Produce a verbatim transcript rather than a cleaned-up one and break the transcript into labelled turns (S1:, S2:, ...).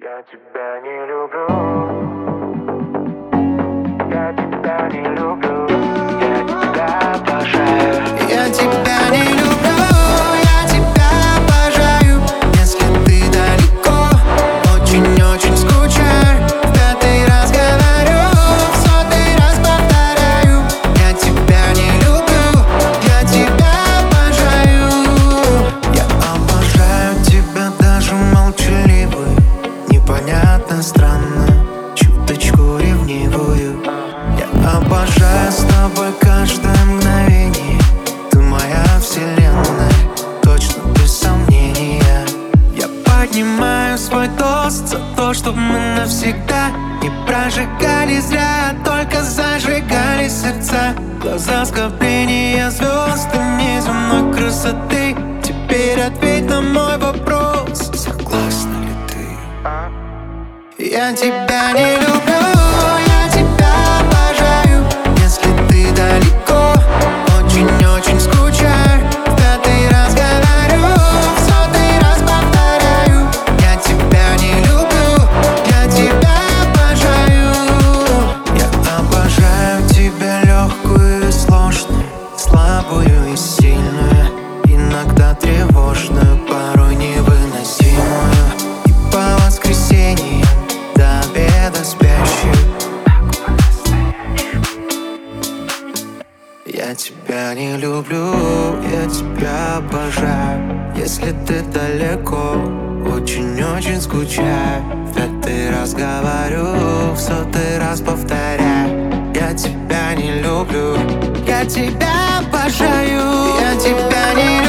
S1: Я тебя не люблю, я тебя не люблю, я тебя обожаю.
S2: Я тебя не люблю, я тебя обожаю. Если ты далеко, очень-очень скучаю. В пятый раз говорю, в сотый раз повторяю. Я тебя не люблю, я тебя обожаю. Я обожаю тебя, даже молчаливую, непонятно, странно, чуточку ревнивую. Я обожаю с тобой каждое мгновение. Ты моя вселенная, точно без сомнения. Я поднимаю свой тост за то, чтоб мы навсегда не прожигали зря, а только зажигали сердца. Глаза скопления звезд и неземной красоты. Теперь ответь на мой вопрос: согласна ли ты? Я тебя не люблю, я тебя обожаю. Если ты далеко, очень-очень скучаю. В пятый раз говорю, в сотый раз повторяю. Я тебя не люблю, я тебя обожаю. Я обожаю тебя легкую и сложную, слабую и сильную, иногда тревожную, порой невыносимую. И по воскресеньям до обеда спящую. Я тебя не люблю, я тебя обожаю. Если ты далеко, очень-очень скучаю. В пятый раз говорю, в сотый раз повторяю. Я тебя не люблю, я тебя обожаю. Я тебя не люблю.